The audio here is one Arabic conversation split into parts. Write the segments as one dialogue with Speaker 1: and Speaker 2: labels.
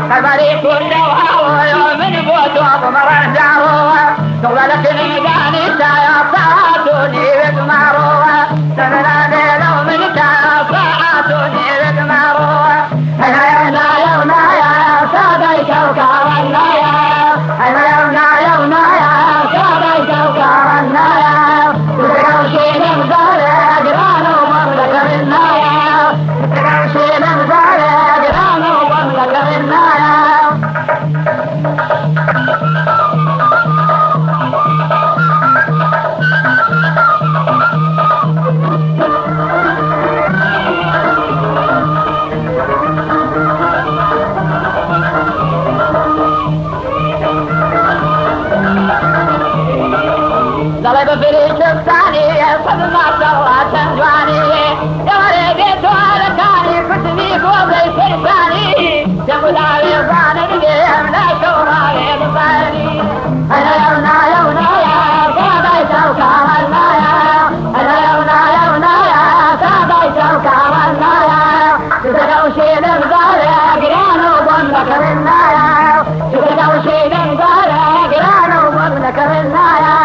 Speaker 1: كبري كل وهو من بوت وضمر الجعروة تغلق المداني سيطاعتني بقمروة سمراني لو من كفاعتني بقمروة هيا يونا يا سادي كوكب النايا هيا يونا يا سادي كوكب النايا تتكوشي نمزاري أجران ومملكة بالنايا تتكوشي نمزاري أجران ومملكة بالنايا ضرب فريق الثاني صدمة صوات جواني يا ولدي توالكاني كتني بوضي فرساني يا مداوي ظان القيم لا شوراني بطاني أنا يونا يا سادي كوكب النايا أنا يونا يا سادي كوكب النايا تتكوشي نمزاري أقران وضمك بالنايا تتكوشي نمزاري أقران وضمك بالنايا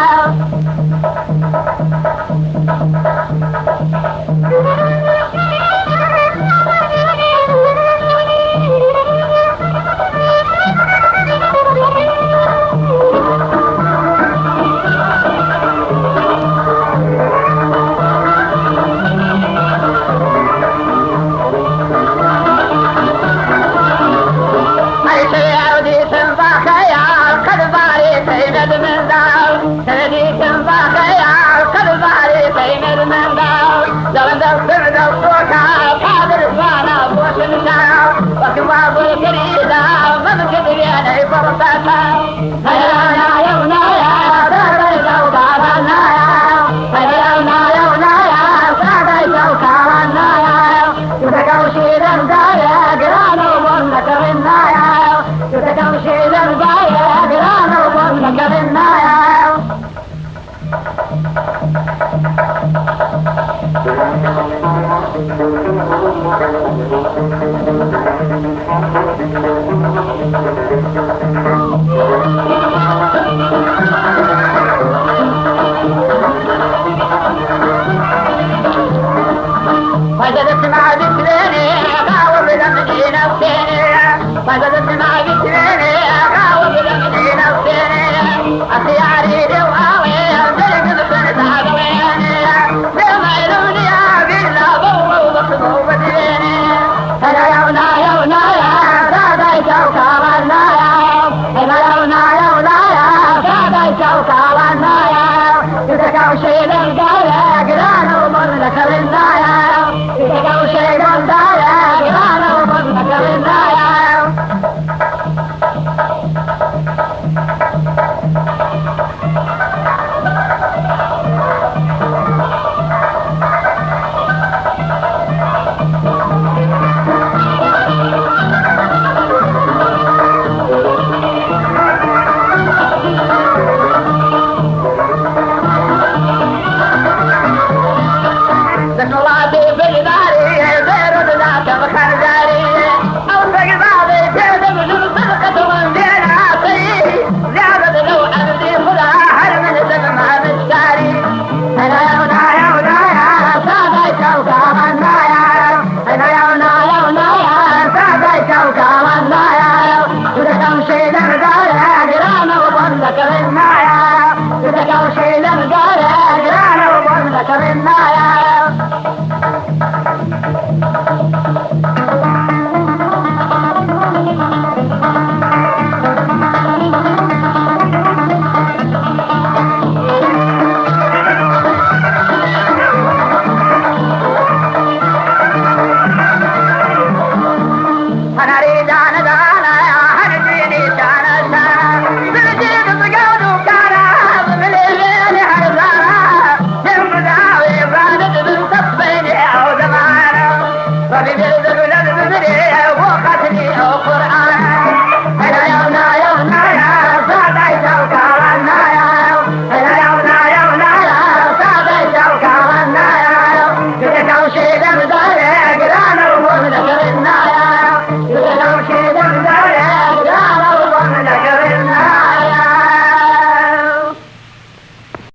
Speaker 1: فجدت مع ذكريني أقاوم لمني نفسيني فجدت مع ذكريني أقاوم لمني نفسيني أخياري دوهاوي أمدرك بسنة عقليني لما يلوني أبيلا بوضو بخضو بديني أنا يونا يا سادي كوكب النايا أنا يونا يا سادي كوكب النايا تتكوشي للقاء